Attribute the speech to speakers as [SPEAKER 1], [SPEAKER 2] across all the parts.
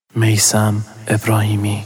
[SPEAKER 1] میثم ابراهیمی.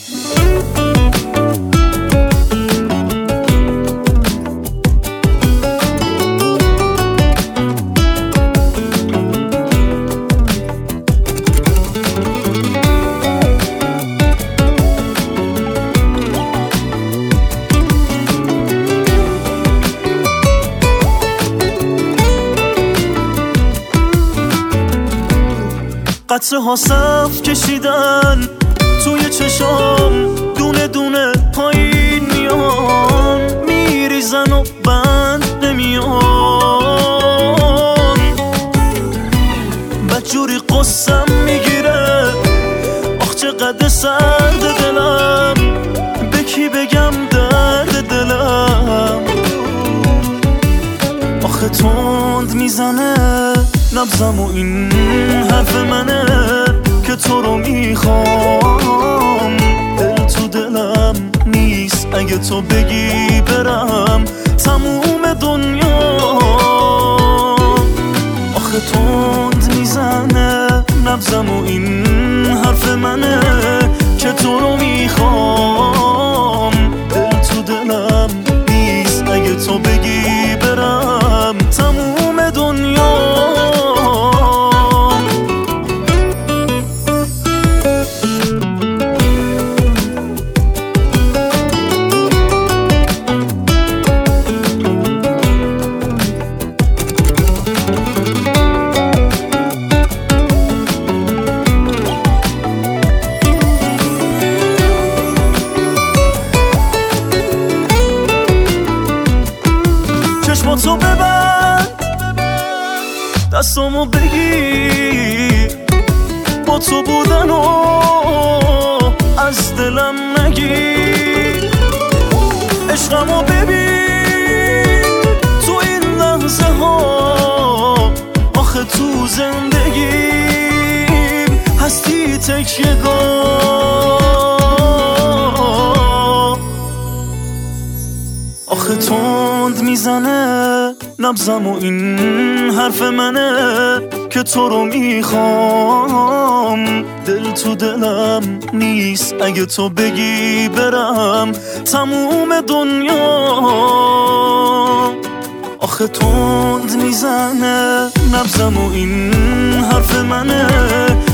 [SPEAKER 2] قطره ها صف کشیدن توی چشام، دونه دونه پایین میان، میریزن و بند نمیان. بدجوری قصم میگیره، آخ چقدر سرد دلم، به کی بگم درد دلم. آخه تند میزنه نبضم و این حرف منه که تو رو میخوام. دل تو دلم نیست اگه تو بگی برم تموم دنیا. آخه تند میزنه نبضم و این حرف منه که تو رو میخوام. دل تو دلم نیست اگه تو بگی برم تموم دنیا. چشماتو ببند، دستامو بگیر، با تو بودنو از دلم نگیر. عشقمو ببین تو این لحظه ها، آخه تو زندگیم هستی تکیه‌گاه. آخه تند میزنه نبضم و این حرف منه که تو رو میخوام. دل تو دلم نیست اگه تو بگی برم تموم دنیا. آخه تند میزنه نبضم و این حرف منه